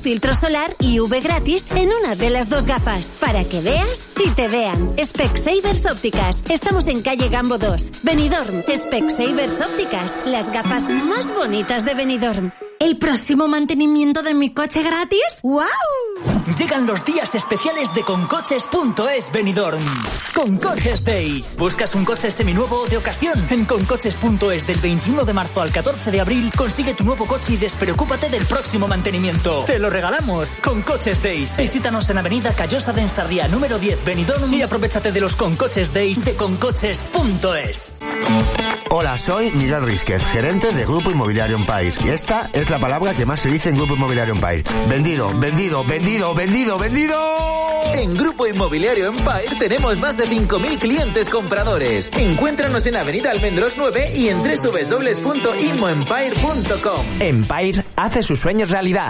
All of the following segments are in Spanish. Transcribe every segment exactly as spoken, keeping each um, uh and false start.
filtro solar y U V gratis en una de las dos gafas, para que veas y te vean. Specsavers Ópticas. Estamos en calle Gambo dos, Benidorm. Specsavers Ópticas, las gafas más bonitas de Benidorm. ¿El próximo mantenimiento de mi coche gratis? ¡Wow! Llegan los días especiales de Concoches punto es Benidorm. Concoches Days. ¿Buscas un coche seminuevo o de ocasión? En Concoches punto es del veintiuno de marzo al catorce de abril consigue tu nuevo coche y despreocúpate del próximo mantenimiento. ¡Te lo regalamos! Concoches Days. Visítanos en Avenida Callosa de Ensarría, número diez, Benidorm, y aprovechate de los Concoches Days de Concoches punto es. Hola, soy Miguel Rísquez, gerente de Grupo Inmobiliario Empire. Y esta es la palabra que más se dice en Grupo Inmobiliario Empire. Vendido, vendido, vendido, vendido, vendido. En Grupo Inmobiliario Empire tenemos más de cinco mil clientes compradores. Encuéntranos en Avenida Almendros nueve y en doble u doble u doble u punto inmoempire punto com. Empire hace sus sueños realidad.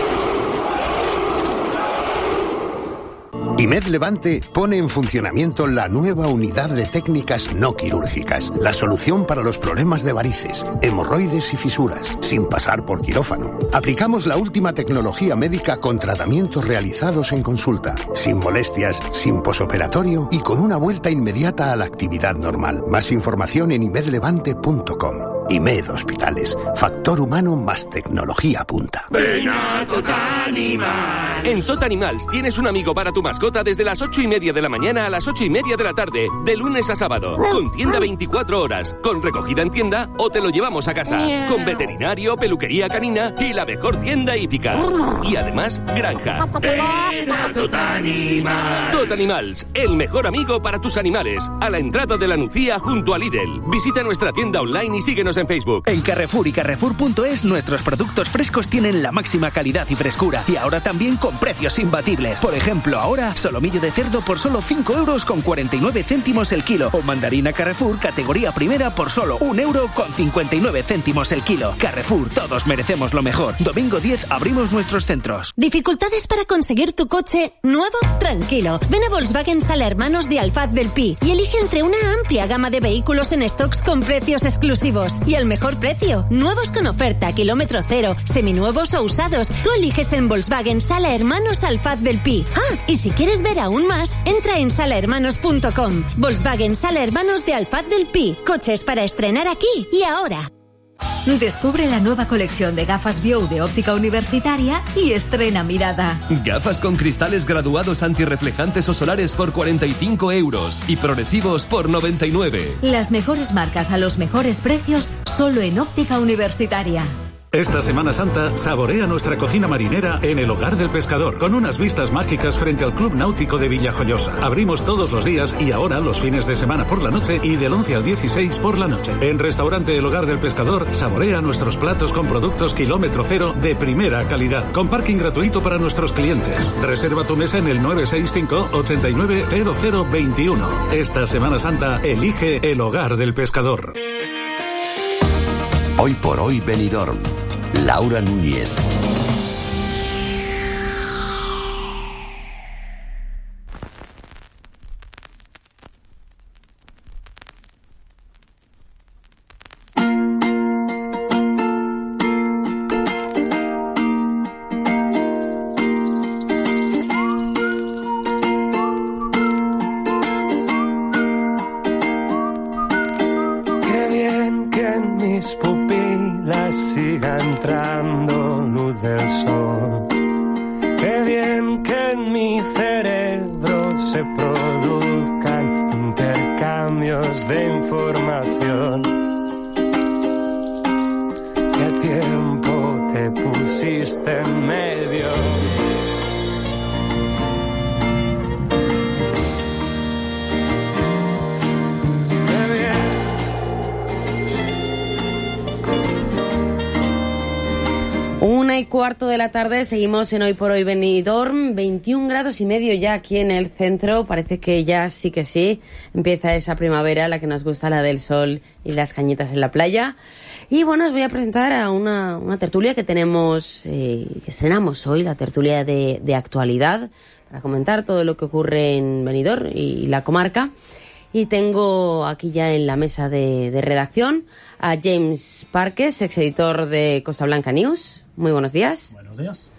IMED Levante pone en funcionamiento la nueva unidad de técnicas no quirúrgicas, la solución para los problemas de varices, hemorroides y fisuras, sin pasar por quirófano. Aplicamos la última tecnología médica con tratamientos realizados en consulta, sin molestias, sin posoperatorio y con una vuelta inmediata a la actividad normal. Más información en imed levante punto com. IMED Hospitales, factor humano más tecnología punta. Ven a Totanimal. En Totanimals tienes un amigo para tu mascota desde las ocho y media de la mañana a las ocho y media de la tarde, de lunes a sábado, con tienda veinticuatro horas, con recogida en tienda o te lo llevamos a casa, con veterinario, peluquería canina y la mejor tienda hípica. Y además, granja. Ven a Totanimals. Totanimals, el mejor amigo para tus animales, a la entrada de la Nucía junto a Lidl. Visita nuestra tienda online y síguenos en Facebook. En Carrefour y Carrefour punto es nuestros productos frescos tienen la máxima calidad y frescura y ahora también con precios imbatibles. Por ejemplo, ahora solomillo de cerdo por solo cinco euros con cuarenta y nueve céntimos el kilo o mandarina Carrefour categoría primera por solo un euro con cincuenta y nueve céntimos el kilo. Carrefour, todos merecemos lo mejor. Domingo diez abrimos nuestros centros. ¿Dificultades para conseguir tu coche nuevo? Tranquilo. Ven a Volkswagen Sala Hermanos de Alfaz del Pi y elige entre una amplia gama de vehículos en stocks con precios exclusivos y al mejor precio. Nuevos con oferta, kilómetro cero, seminuevos o usados. Tú eliges en Volkswagen Sala Hermanos Alfaz del Pi. Ah, y si quieres ver aún más, entra en sala hermanos punto com. Volkswagen Sala Hermanos de Alfaz del Pi. Coches para estrenar aquí y ahora. Descubre la nueva colección de gafas Biou de óptica universitaria y estrena mirada. Gafas con cristales graduados antirreflejantes o solares por cuarenta y cinco euros y progresivos por noventa y nueve. Las mejores marcas a los mejores precios solo en óptica universitaria. Esta Semana Santa saborea nuestra cocina marinera en el Hogar del Pescador, con unas vistas mágicas frente al Club Náutico de Villajoyosa. Abrimos todos los días y ahora los fines de semana por la noche y del once al dieciséis por la noche. En Restaurante El Hogar del Pescador saborea nuestros platos con productos kilómetro cero de primera calidad, con parking gratuito para nuestros clientes. Reserva tu mesa en el nueve seis cinco, ocho nueve, cero cero dos uno. Esta Semana Santa elige El Hogar del Pescador. Hoy por hoy Benidorm. Laura Núñez. Qué bien que en mis pupilas siga entrando luz del sol. Qué bien que en mi cerebro se produzcan intercambios de información. ¿Qué tiempo te pusiste en medio? Una y cuarto de la tarde, seguimos en Hoy por Hoy Benidorm, veintiún grados y medio ya aquí en el centro, parece que ya sí que sí, empieza esa primavera, la que nos gusta, la del sol y las cañitas en la playa. Y bueno, os voy a presentar a una, una tertulia que tenemos, eh, que estrenamos hoy, la tertulia de, de actualidad, para comentar todo lo que ocurre en Benidorm y la comarca. Y tengo aquí ya en la mesa de, de redacción a James Parques, exeditor de Costa Blanca News. Muy buenos días. Buenos días.